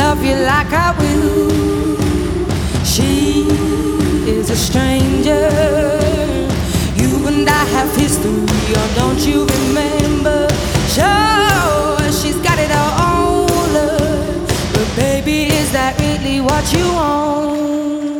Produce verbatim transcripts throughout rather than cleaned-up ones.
love you like I will. She is a stranger. You and I have history, or don't you remember? Sure, she's got it all, but baby, is that really what you want?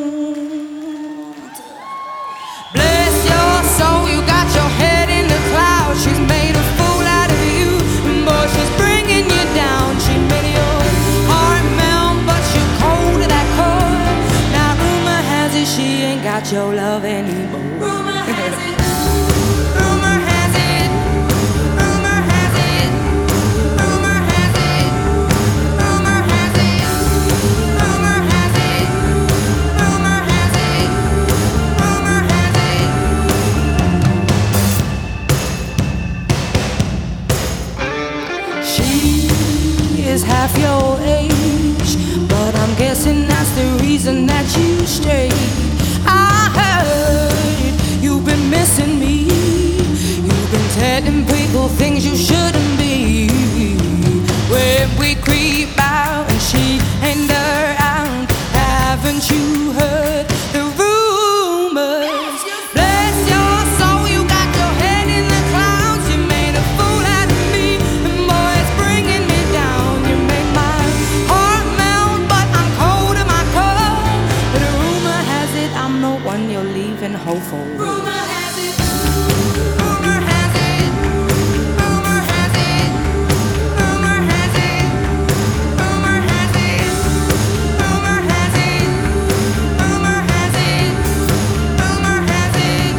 Bless your soul, you got your head in the clouds. She's made a fool out of you, boy, she's bringing you down. She made your heart melt, but you're cold to that core. Now rumor has it she ain't got your love anymore. Rumor has it. Rumor has it. Rumor has it. Rumor has it. Rumor has it. Rumor has it. Rumor has it. Rumor has it. She is half your age, but I'm guessing that's the reason that you strayed. I heard you've been missing me. You've been telling people things you shouldn't be. When we creep out and she ain't around, haven't you heard the rumors? Bless your soul, you got your head in the clouds. You made a fool out of me, and boy, it's bringing me down. You made my heart melt, but I'm cold to my core. But a rumor has it I'm the one you're leaving hopeful. Rumor has it. Rumor has it. Rumor has it. Rumor has it. Rumor has it. Rumor has it. Rumor has it. Rumor has it.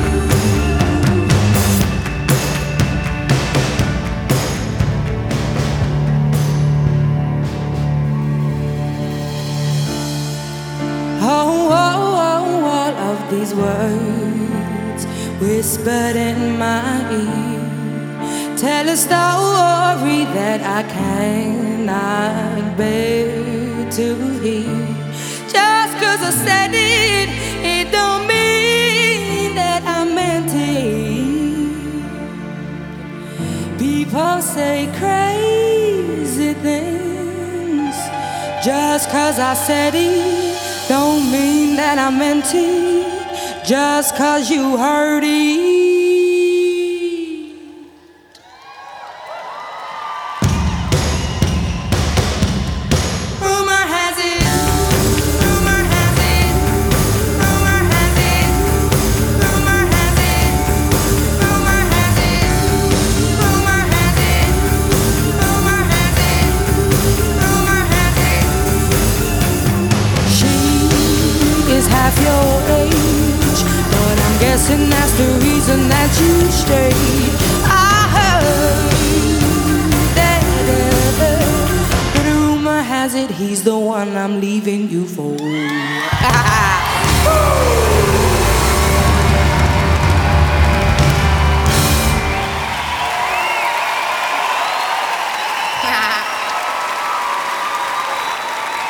Oh, oh, oh, all of these words whispered in my ear tell a story that I cannot bear to hear. Just 'cause I said it, it don't mean that I meant it. People say crazy things. Just 'cause I said it don't mean that I meant it. Just 'cause you heard it. Rumor has it. Rumor has it. Rumor has it. Rumor has it. Rumor has it. Rumor has it. Rumor has it. Rumor has it. She is half your age, but I'm guessing that's the reason that you stayed. I heard that, but rumor has it he's the one I'm leaving you for.